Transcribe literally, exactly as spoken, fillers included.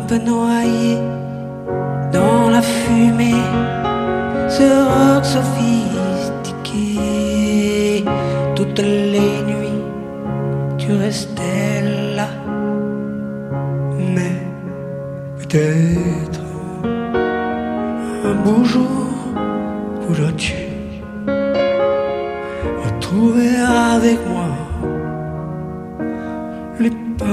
peu noyé dans la fumée, ce rock sophistiqué. Toutes les nuits, tu restais là, mais peut-être un beau jour voudras-tu retrouver avec moi